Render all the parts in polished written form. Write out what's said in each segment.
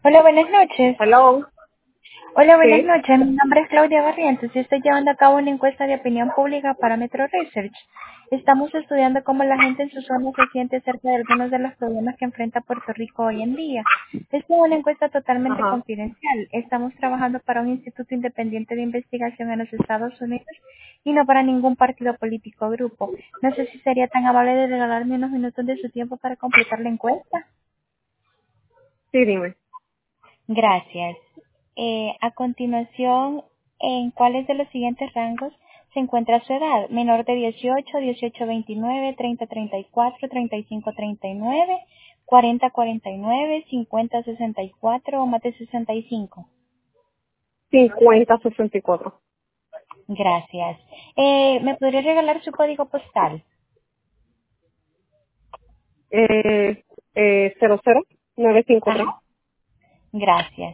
Hola, buenas noches. Hello. Hola, buenas Sí. noches. Mi nombre es Claudia Barrientos y estoy llevando a cabo una encuesta de opinión pública para Metro Research. Estamos estudiando cómo la gente en su zona se siente acerca de algunos de los problemas que enfrenta Puerto Rico hoy en día. Esta es una encuesta totalmente Ajá. confidencial. Estamos trabajando para un instituto independiente de investigación en los Estados Unidos y no para ningún partido político o grupo. No sé si sería tan amable de regalarme unos minutos de su tiempo para completar la encuesta. Sí, dime. Gracias. A continuación, ¿en cuáles de los siguientes rangos se encuentra su edad? Menor de 18, 18 29, 30 34, 35 39, 40 49, 50 64 o más de 65. 5064. Gracias. ¿Me podría regalar su código postal? 00953. Ajá. Gracias.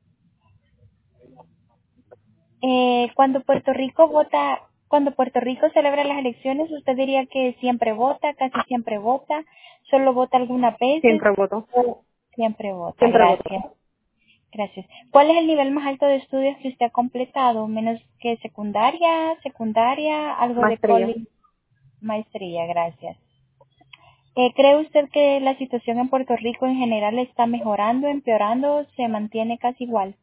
Cuando Puerto Rico celebra las elecciones, ¿usted diría que siempre vota, casi siempre vota, solo vota algunas veces Siempre voto. o siempre vota? Siempre voto. Gracias. Gracias. ¿Cuál es el nivel más alto de estudios que usted ha completado? ¿Menos que secundaria, algo de Maestría. college, maestría? Gracias. ¿Cree usted que la situación en Puerto Rico en general está mejorando, empeorando, se mantiene casi igual?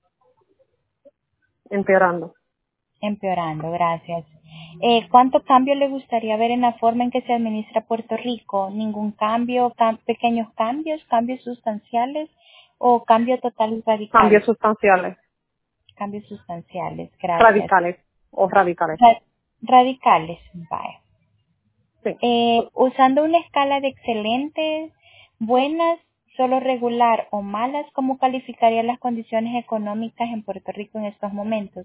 Empeorando. Empeorando, gracias. ¿Cuánto cambio le gustaría ver en la forma en que se administra Puerto Rico? ¿Ningún cambio, pequeños cambios, cambios sustanciales o cambio total y Cambios radical? sustanciales. Cambios sustanciales, gracias. Radicales. O radicales. Radicales, vaya. Sí. Usando una escala de excelentes, buenas, solo regular o malas, ¿cómo calificaría las condiciones económicas en Puerto Rico en estos momentos?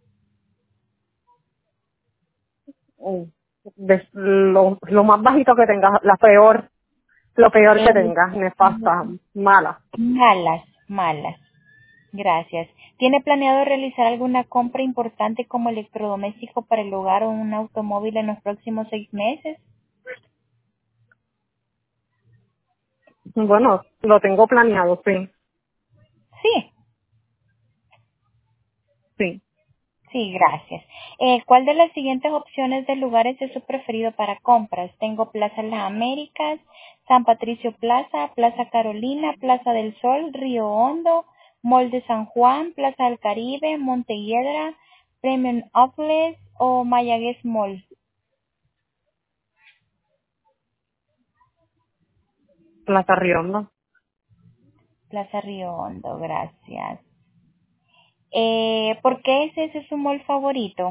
Mm. Lo más bajito que tengas. Lo peor que Eh, tengas. Nefasta. Mala. malas. Gracias. ¿Tiene planeado realizar alguna compra importante como electrodoméstico para el hogar o un automóvil en los próximos 6 meses? Bueno, lo tengo planeado, sí. Sí, Sí. sí, gracias. ¿Cuál de las siguientes opciones de lugares es su preferido para compras? Tengo Plaza Las Américas, San Patricio Plaza, Plaza Carolina, Plaza del Sol, Río Hondo, Mall de San Juan, Plaza del Caribe, Montelledra, Premium Outlets o Mayagüez Mall. Plaza Riondo. Plaza Río Hondo, gracias. ¿Por qué ese es su mall favorito?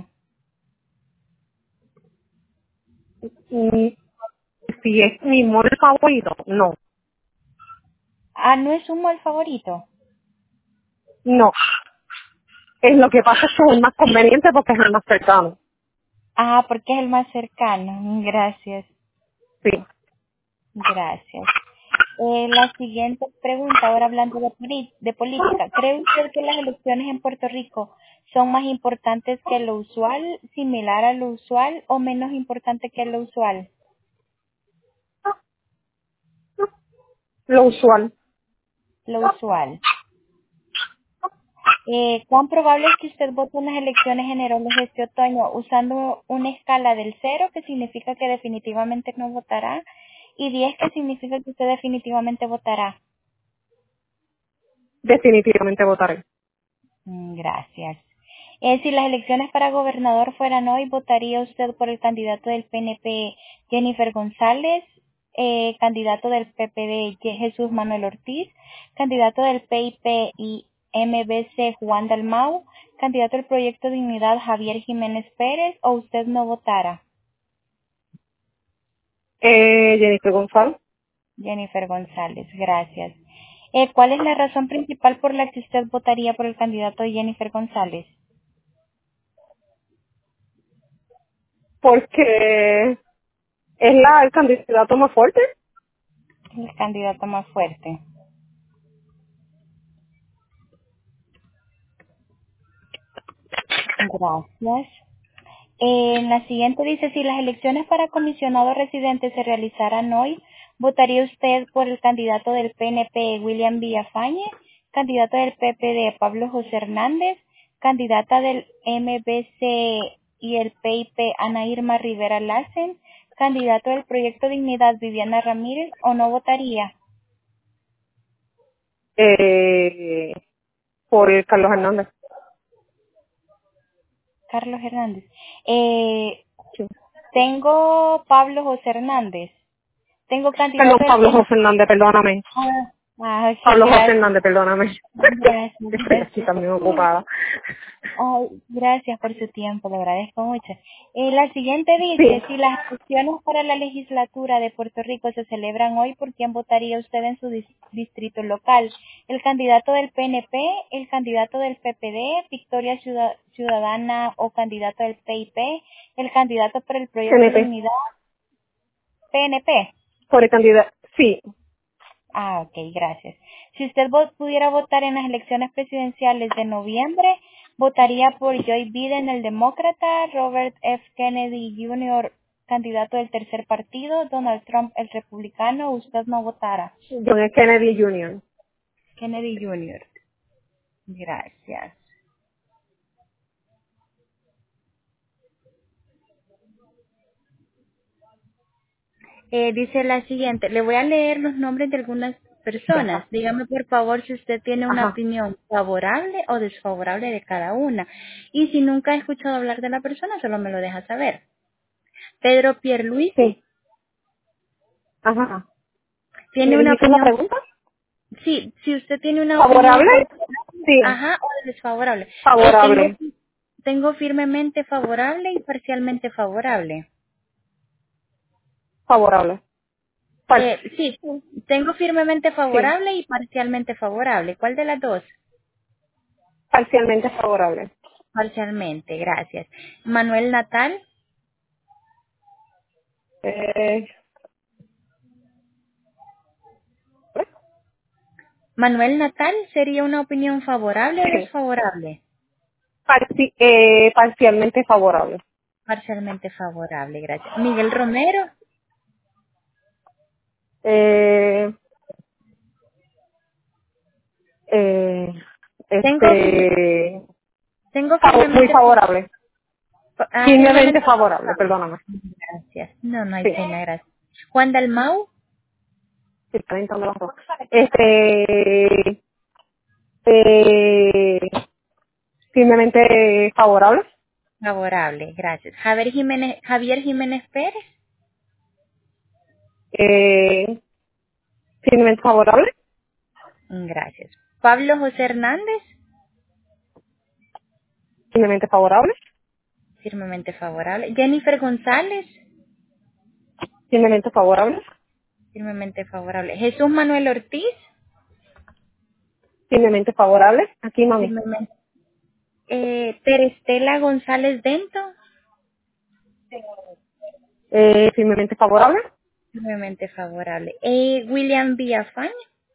Y si es mi mall favorito, no. Ah, ¿no es un mall favorito? No. Es lo que pasa es que es el más conveniente porque es el más cercano. Ah, porque es el más cercano. Gracias, Sí. gracias. La siguiente pregunta, ahora hablando de política. ¿Cree usted que las elecciones en Puerto Rico son más importantes que lo usual, similar a lo usual o menos importante que lo usual? Lo usual. Lo usual. ¿Cuán probable es que usted vote en las elecciones generales de este otoño usando una escala del 0, que significa que definitivamente no votará, y 10, que significa que usted definitivamente votará? Definitivamente votaré. Gracias. Si las elecciones para gobernador fueran hoy, ¿votaría usted por el candidato del PNP, Jennifer González, candidato del PPD, Jesús Manuel Ortiz, candidato del PIP y MBC, Juan Dalmau, candidato del Proyecto Dignidad, Javier Jiménez Pérez, o usted no votara? Jennifer González, Jennifer González, gracias. ¿Cuál es la razón principal por la que usted votaría por el candidato de Jennifer González? porque es el candidato más fuerte. El candidato más fuerte. Gracias. En la siguiente dice, si las elecciones para comisionado residente se realizaran hoy, ¿votaría usted por el candidato del PNP, William Villafañe, candidato del PPD, Pablo José Hernández, candidata del MBC y el PIP, Ana Irma Rivera Lassen, candidato del Proyecto Dignidad, Viviana Ramírez, o no votaría. Por el Carlos Hernández. Carlos Hernández. Sí. Tengo Pablo José Hernández. Tengo Perdón, candidato del Pablo PIP. José Hernández, perdóname. Ok, Pablo José gracias. Hernández, perdóname. Gracias, Estoy aquí gracias. también ocupada. Ay, gracias por su tiempo, le agradezco mucho. La siguiente Sí. dice, si las elecciones para la legislatura de Puerto Rico se celebran hoy, ¿por quién votaría usted en su distrito local? ¿El candidato del PNP, el candidato del PPD, Victoria Ciudadana o candidato del PIP, el candidato por el Proyecto CNP. Dignidad, PNP? Por el candidato. Sí. Ah, ok, gracias. Si usted pudiera votar en las elecciones presidenciales de noviembre, votaría por Joe Biden, el demócrata, Robert F. Kennedy Jr., candidato del tercer partido, Donald Trump, el republicano, o usted no votara. John F. Kennedy Jr. Kennedy Jr. Gracias. Dice la siguiente, le voy a leer los nombres de algunas personas. Ajá. Dígame por favor si usted tiene una Ajá. opinión favorable o desfavorable de cada una. Y si nunca ha escuchado hablar de la persona, solo me lo deja saber. Pedro Pierluisi Sí. Ajá. ¿Me tiene una dijiste la opinión, pregunta? sí, si usted tiene una opinión ¿Favorable? favorable, Sí. ajá, o desfavorable. Tengo, Favorable. tengo firmemente favorable y parcialmente favorable. Favorable. Par- Sí, tengo firmemente sí. favorable y parcialmente favorable. ¿Cuál de las dos? Parcialmente favorable. Parcialmente, gracias. Manuel Natal, Eh, Manuel Natal sería una opinión favorable o sí. desfavorable. Parcialmente favorable. Parcialmente favorable, gracias. Miguel Romero, Eh, eh, tengo, este, tengo muy firmemente, favorable. Firmemente firmemente favorable, favorable. perdóname. Gracias. No, no hay Sí. pena, gracias. Juan Dalmau, Sí, está entrando las dos. Eh, firmemente favorable. favorable, gracias. Javier Jiménez Pérez, Eh, firmemente favorable. gracias. Pablo José Hernández, Firmemente favorable. firmemente favorable. Jennifer González, Firmemente favorable. firmemente favorable. Jesús Manuel Ortiz, Firmemente favorable. Aquí, mami. firmemente. Terestela González Dento, Firmemente favorable. firmemente favorable. William Villafaña,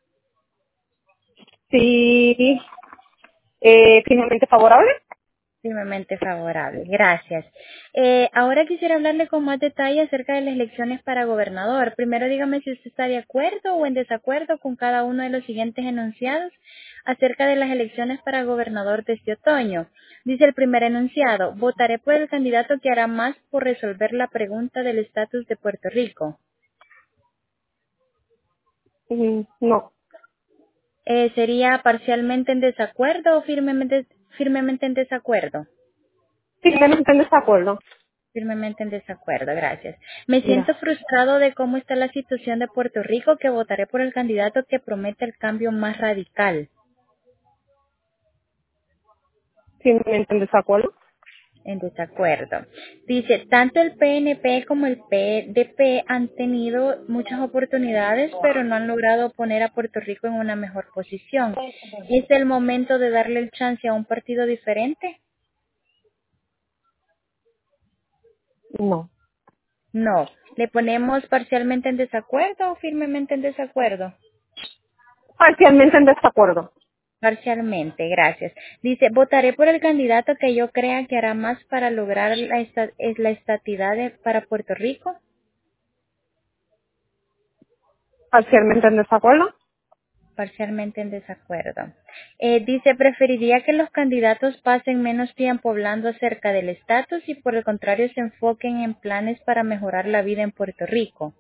Sí. Firmemente favorable. firmemente favorable. Gracias. Ahora quisiera hablarle con más detalle acerca de las elecciones para gobernador. Primero dígame si usted está de acuerdo o en desacuerdo con cada uno de los siguientes enunciados acerca de las elecciones para gobernador de este otoño. Dice el primer enunciado, votaré por el candidato que hará más por resolver la pregunta del estatus de Puerto Rico. No. ¿Sería parcialmente en desacuerdo o firmemente en desacuerdo? Firmemente en desacuerdo. Firmemente en desacuerdo, gracias. Me Mira. siento frustrado de cómo está la situación de Puerto Rico, que votaré por el candidato que promete el cambio más radical. Firmemente en desacuerdo. En desacuerdo. Dice, tanto el PNP como el PDP han tenido muchas oportunidades, pero no han logrado poner a Puerto Rico en una mejor posición. ¿Es el momento de darle el chance a un partido diferente? No. No. ¿Le ponemos parcialmente en desacuerdo o firmemente en desacuerdo? Parcialmente en desacuerdo. Parcialmente, gracias. Dice, votaré por el candidato que yo crea que hará más para lograr la estatidad para Puerto Rico. Parcialmente en desacuerdo. Parcialmente en desacuerdo. Dice, preferiría que los candidatos pasen menos tiempo hablando acerca del estatus y por el contrario se enfoquen en planes para mejorar la vida en Puerto Rico.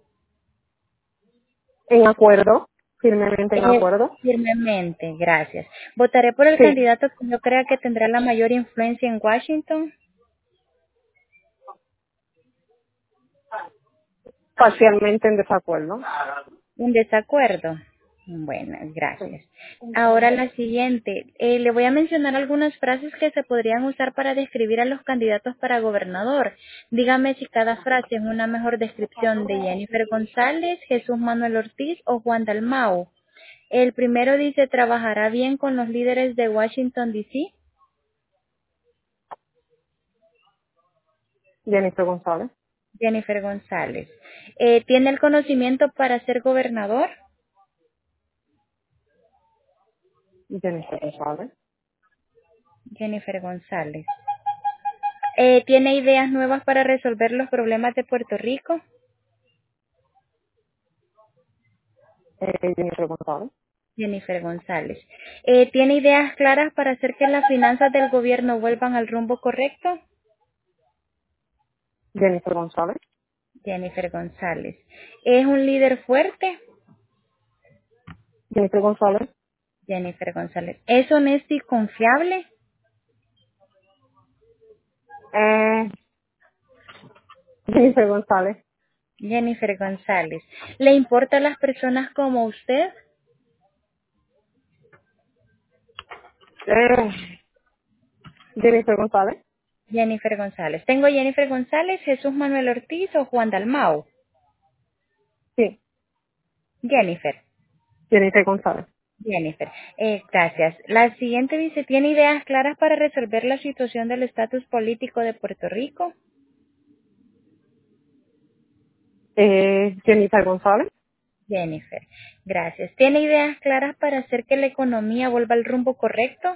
En acuerdo, firmemente en acuerdo. Firmemente, gracias. Votaré por el Sí, candidato que yo crea que tendrá la mayor influencia en Washington. parcialmente en desacuerdo. En desacuerdo. Bueno, Sí. gracias. Ahora la siguiente. Le voy a mencionar algunas frases que se podrían usar para describir a los candidatos para gobernador. Dígame si cada frase es una mejor descripción de Jennifer González, Jesús Manuel Ortiz o Juan Dalmau. El primero dice, ¿trabajará bien con los líderes de Washington, D.C.? Jennifer González. Jennifer González. ¿Tiene el conocimiento para ser gobernador? Jennifer González. Jennifer González. ¿Tiene ideas nuevas para resolver los problemas de Puerto Rico? Jennifer González. Jennifer González. ¿Tiene ideas claras para hacer que las finanzas del gobierno vuelvan al rumbo correcto? Jennifer González. Jennifer González. ¿Es un líder fuerte? Jennifer González. Jennifer González. ¿Es honesto y confiable? Eh, Jennifer González. Jennifer González. ¿Le importan las personas como usted? Jennifer González. Jennifer González. Tengo Jennifer González, Jesús Manuel Ortiz o Juan Dalmau. Sí, Jennifer. Jennifer González. Jennifer. Gracias. La siguiente dice, ¿tiene ideas claras para resolver la situación del estatus político de Puerto Rico? Jennifer González. Jennifer. Gracias. ¿Tiene ideas claras para hacer que la economía vuelva al rumbo correcto?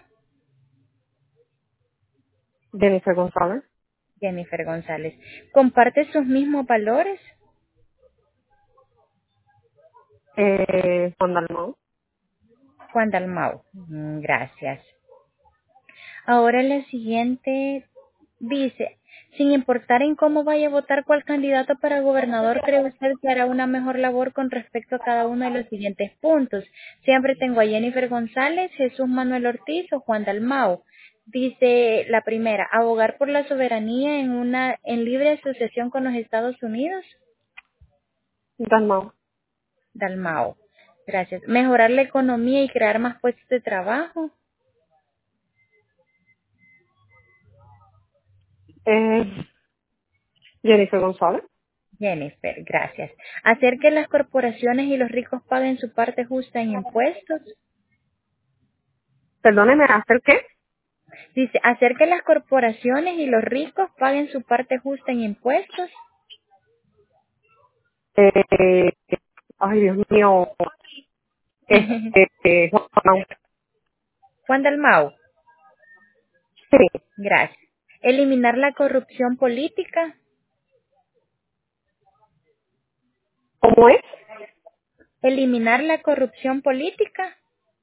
Jennifer González. Jennifer González. ¿Comparte sus mismos valores? Juan Dalmau. Juan Dalmau. Gracias. Ahora la siguiente dice, sin importar en cómo vaya a votar cuál candidato para gobernador, ¿cree usted que hará una mejor labor con respecto a cada uno de los siguientes puntos? Siempre tengo a Jennifer González, Jesús Manuel Ortiz o Juan Dalmau. Dice la primera, abogar por la soberanía en libre asociación con los Estados Unidos. Dalmau. Dalmau. Gracias. Mejorar la economía y crear más puestos de trabajo. Jennifer González. Jennifer, gracias. Hacer que las corporaciones y los ricos paguen su parte justa en impuestos. Perdóneme, ¿hacer qué? Dice, hacer que las corporaciones y los ricos paguen su parte justa en impuestos. Eh, Ay, Dios mío. Juan. Juan Dalmau, Sí. gracias. Eliminar la corrupción política. ¿Cómo es? Eliminar la corrupción política.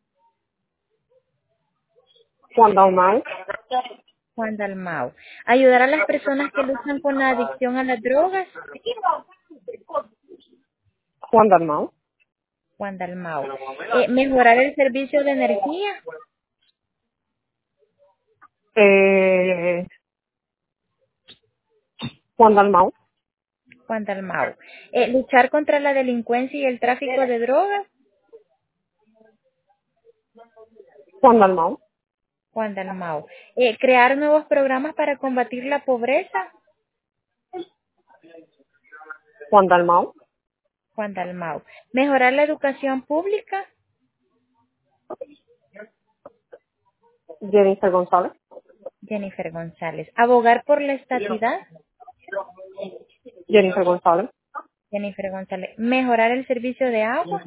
Juan Dalmau. Juan Dalmau. Ayudar a las personas que luchan con la adicción a las drogas. Juan Dalmau. Juan Dalmau. Mejorar el servicio de energía. Juan Dalmau. Juan Dalmau. Luchar contra la delincuencia y el tráfico de drogas. Juan Dalmau. Juan Dalmau. Crear nuevos programas para combatir la pobreza. Juan Dalmau. Juan Dalmau. Mejorar la educación pública. Jennifer González. Jennifer González. Abogar por la estatidad. Jennifer González. Jennifer González. Mejorar el servicio de agua.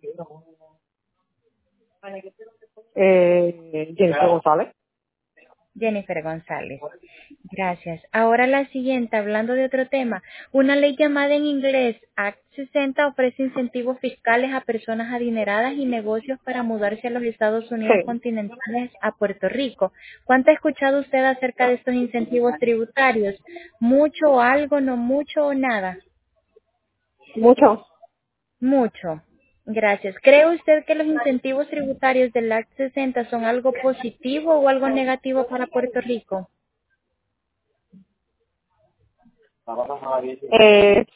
Jennifer González. Jennifer González. Gracias. Ahora la siguiente, hablando de otro tema. Una ley llamada en inglés Act 60 ofrece incentivos fiscales a personas adineradas y negocios para mudarse a los Estados Unidos Sí, continentales a Puerto Rico. ¿Cuánto ha escuchado usted acerca de estos incentivos tributarios? ¿Mucho, algo, no mucho o nada? mucho. Mucho. Gracias. ¿Cree usted que los incentivos tributarios del Act 60 son algo positivo o algo negativo para Puerto Rico? Es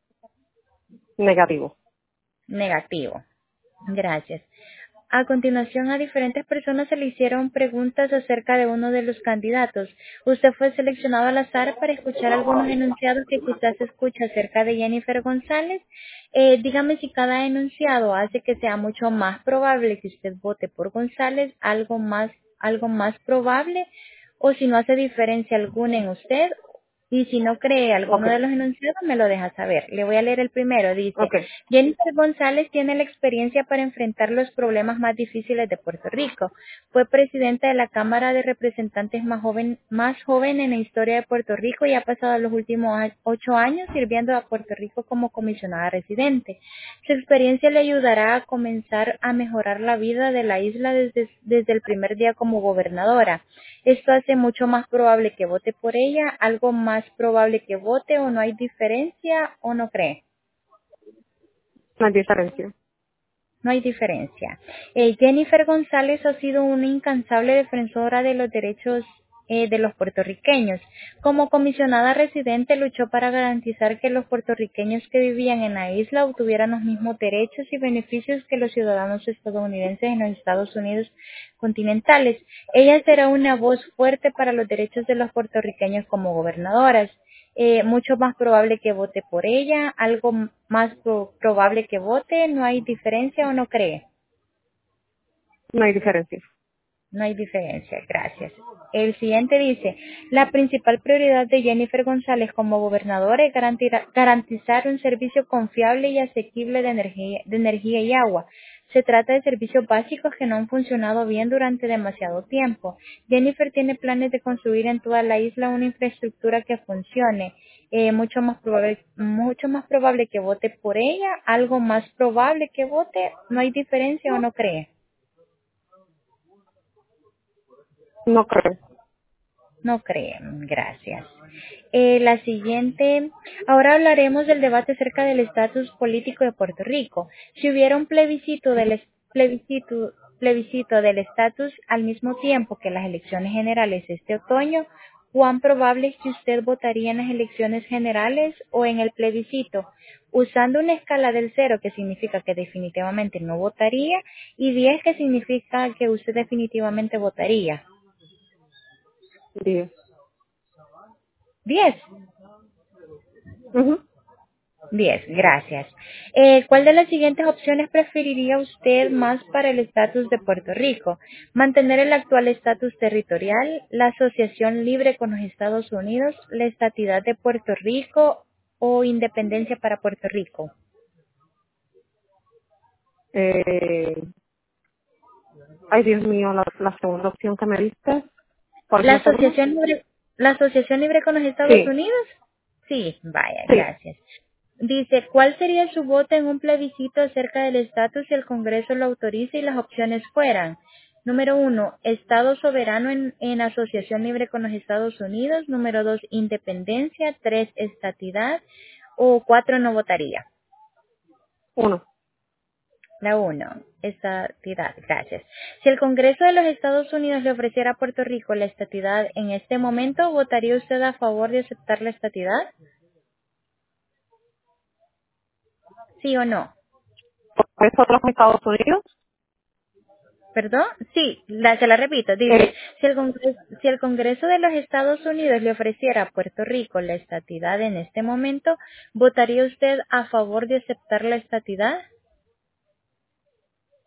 negativo. Negativo. Gracias. A continuación, a diferentes personas se le hicieron preguntas acerca de uno de los candidatos. Usted fue seleccionado al azar para escuchar algunos enunciados que quizás escucha acerca de Jennifer González. Dígame si cada enunciado hace que sea mucho más probable que usted vote por González, algo más probable, o si no hace diferencia alguna en usted. Y si no cree alguno Ok, de los enunciados, me lo deja saber. Le voy a leer el primero. Dice, ok. Jennifer González tiene la experiencia para enfrentar los problemas más difíciles de Puerto Rico. Fue presidenta de la Cámara de Representantes más joven en la historia de Puerto Rico y ha pasado los últimos 8 años sirviendo a Puerto Rico como comisionada residente. Su experiencia le ayudará a comenzar a mejorar la vida de la isla desde el primer día como gobernadora. Esto hace mucho más probable que vote por ella, algo más probable que vote o no hay diferencia o no cree. No hay diferencia. No hay diferencia. Jennifer González ha sido una incansable defensora de los derechos de los puertorriqueños. Como comisionada residente luchó para garantizar que los puertorriqueños que vivían en la isla obtuvieran los mismos derechos y beneficios que los ciudadanos estadounidenses en los Estados Unidos continentales. Ella será una voz fuerte para los derechos de los puertorriqueños como gobernadoras. Mucho más probable que vote por ella, algo más probable que vote, no hay diferencia o no cree. No hay diferencia. No hay diferencia, gracias. El siguiente dice, la principal prioridad de Jennifer González como gobernadora es garantizar un servicio confiable y asequible de energía y agua. Se trata de servicios básicos que no han funcionado bien durante demasiado tiempo. Jennifer tiene planes de construir en toda la isla una infraestructura que funcione. Mucho más probable que vote por ella, algo más probable que vote, no hay diferencia o no cree. No creo. No creen, gracias. La siguiente, ahora hablaremos del debate acerca del estatus político de Puerto Rico. Si hubiera un plebiscito del estatus al mismo tiempo que las elecciones generales este otoño, ¿cuán probable es que usted votaría en las elecciones generales o en el plebiscito? Usando una escala del 0, que significa que definitivamente no votaría, y 10, que significa que usted definitivamente votaría. 10. 10. Ujú. 10, gracias. ¿Cuál de las siguientes opciones preferiría usted más para el estatus de Puerto Rico? ¿Mantener el actual estatus territorial, la asociación libre con los Estados Unidos, la estatidad de Puerto Rico o independencia para Puerto Rico? Eh, Ay, Dios mío, la segunda opción que me diste. ¿Cuál es ¿La la segunda? asociación libre, la asociación libre con los Estados Sí, Unidos? Sí, vaya, sí. gracias. Dice, ¿cuál sería su voto en un plebiscito acerca del estatus si el Congreso lo autoriza y las opciones fueran? Número 1, Estado soberano en asociación libre con los Estados Unidos. Número 2, independencia. 3, estatidad. O 4, no votaría. 1. La 1, estatidad. Gracias. Si el Congreso de los Estados Unidos le ofreciera a Puerto Rico la estatidad en este momento, ¿votaría usted a favor de aceptar la estatidad? ¿Sí o no? ¿Es otros Estados Unidos? ¿Perdón? Sí, se la repito. Dice, Eh, si el Congreso de los Estados Unidos le ofreciera a Puerto Rico la estatidad en este momento, ¿votaría usted a favor de aceptar la estatidad?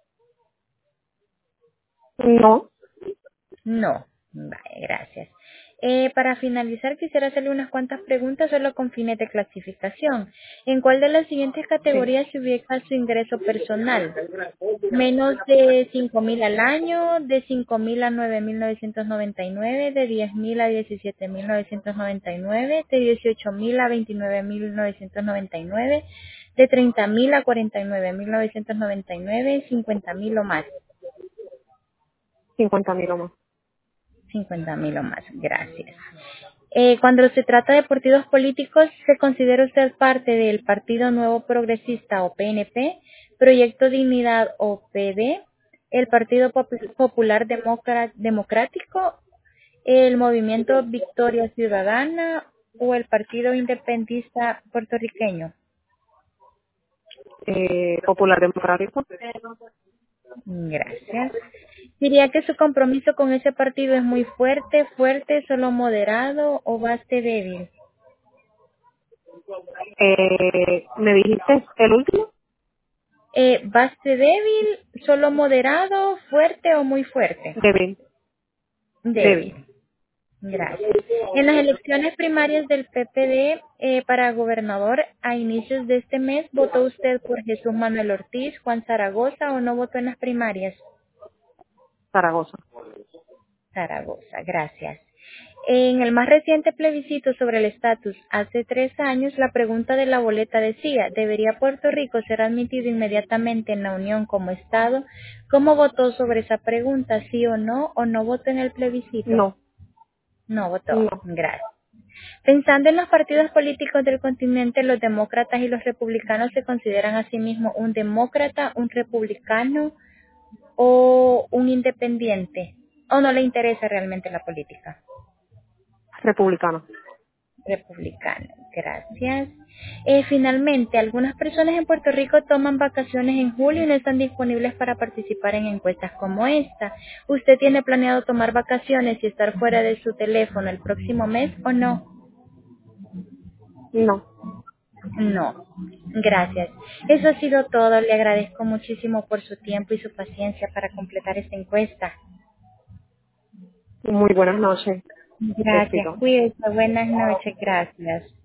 no. No. Vale, gracias. Para finalizar, quisiera hacerle unas cuantas preguntas solo con fines de clasificación. ¿En cuál de las siguientes Sí, categorías se ubica su ingreso personal? Menos de 5.000 al año, de 5.000 a 9.999, de 10.000 a 17.999, de 18.000 a 29.999, de 30.000 a 49.999, 50.000 o más. 50.000 o más. 50.000 o más, gracias. Cuando se trata de partidos políticos, ¿se considera usted parte del Partido Nuevo Progresista o PNP, Proyecto Dignidad o PD, el Partido Popular Democrático, el Movimiento Victoria Ciudadana o el Partido Independentista Puertorriqueño? Popular Democrático. Gracias. ¿Diría que su compromiso con ese partido es muy fuerte, solo moderado o bastante débil? ¿Me dijiste el último? Base débil, solo moderado, fuerte o muy fuerte. Débil. Débil. Débil. Gracias. En las elecciones primarias del PPD para gobernador a inicios de este mes, ¿votó usted por Jesús Manuel Ortiz, Juan Zaragoza o no votó en las primarias? Zaragoza. Zaragoza, gracias. En el más reciente plebiscito sobre el estatus, hace 3 años, la pregunta de la boleta decía, ¿debería Puerto Rico ser admitido inmediatamente en la Unión como Estado? ¿Cómo votó sobre esa pregunta, sí o no votó en el plebiscito? No. No votó, No. gracias. Pensando en los partidos políticos del continente, los demócratas y los republicanos se consideran a sí mismos un demócrata, un republicano o un independiente, o no le interesa realmente la política. Republicano. Republicano, gracias. Finalmente, algunas personas en Puerto Rico toman vacaciones en julio y no están disponibles para participar en encuestas como esta. ¿Usted tiene planeado tomar vacaciones y estar fuera de su teléfono el próximo mes o no? No. No. Gracias. Eso ha sido todo. Le agradezco muchísimo por su tiempo y su paciencia para completar esta encuesta. Muy buenas noches. Gracias. Éxito. Cuídese. Buenas noches. Gracias.